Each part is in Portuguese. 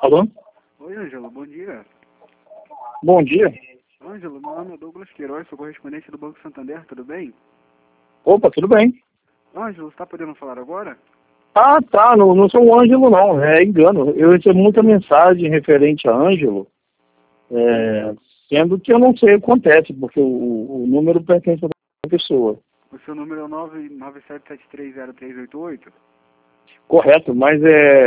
Alô? Oi, Ângelo, bom dia. Bom dia. Ângelo, meu nome é Douglas Queiroz, sou correspondente do Banco Santander, tudo bem? Opa, tudo bem? Ângelo, você está podendo falar agora? Ah, tá. Não sou o Ângelo, não. É engano. Eu recebo muita mensagem referente a Ângelo, sendo que eu não sei o que acontece, porque o número pertence a outra pessoa. O seu número é o 997730388? Correto, mas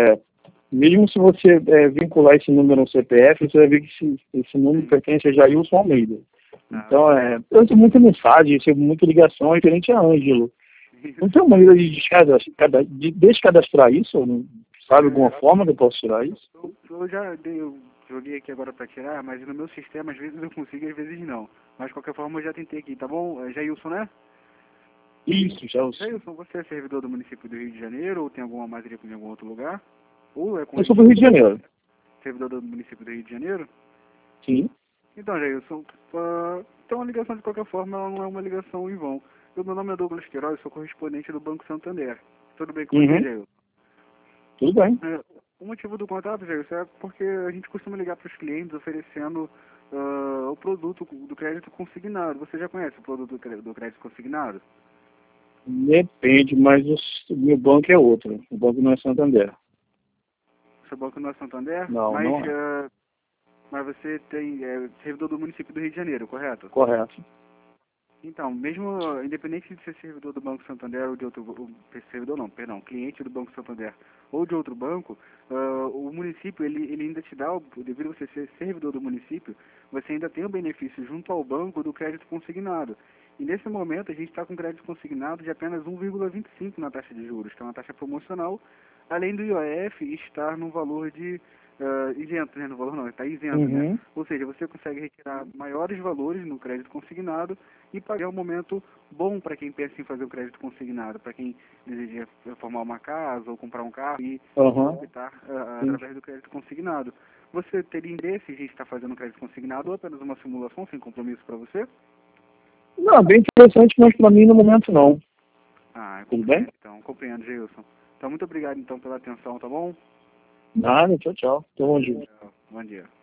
mesmo se você vincular esse número ao CPF, você vai ver que esse número pertence a Jailson Almeida. Então, eu recebo muita mensagem, recebo muita ligação referente a Ângelo. Não tem uma maneira de descadastrar isso? Não sabe alguma forma que eu posso tirar isso? Eu joguei aqui agora para tirar, mas no meu sistema às vezes eu consigo e às vezes não. Mas de qualquer forma eu já tentei aqui, tá bom? Jailson, né? Isso, Jailson. Jailson, você é servidor do município do Rio de Janeiro ou tem alguma matrícula em algum outro lugar? Ou é Eu sou do Rio de Janeiro. servidor do município do Rio de Janeiro? Sim. Então, Jailson, então a ligação de qualquer forma ela não é uma ligação em vão. Meu nome é Douglas Queiroz, sou correspondente do Banco Santander. Tudo bem com você, Jailson? Tudo bem. O motivo do contato, Jailson, é porque a gente costuma ligar para os clientes oferecendo o produto do crédito consignado. Você já conhece o produto do crédito consignado? Depende, mas o meu banco é outro. O banco não é Santander. O seu banco não é Santander? Não, não é. Mas você é servidor do município do Rio de Janeiro, correto? Correto. Então, mesmo independente de ser servidor do Banco Santander ou de outro servidor não, perdão, cliente do Banco Santander ou de outro banco, o município ele ainda te dá, devido a você ser servidor do município, você ainda tem o benefício junto ao banco do crédito consignado. E nesse momento a gente está com crédito consignado de apenas 1,25 na taxa de juros, que é uma taxa promocional, além do IOF estar no valor de isento, né? No valor não, está isento, né? Ou seja, você consegue retirar maiores valores no crédito consignado e pagar um momento bom para quem pensa em fazer o crédito consignado, para quem deseja formar uma casa ou comprar um carro e optar através do crédito consignado. Você teria interesse em a gente estar fazendo crédito consignado ou apenas uma simulação sem compromisso para você? Não, bem interessante, mas para mim no momento não. Tudo bem? Então, compreendo, Gilson. Então, muito obrigado então pela atenção, tá bom? Nada, tchau, tchau. Bom dia. Bom dia.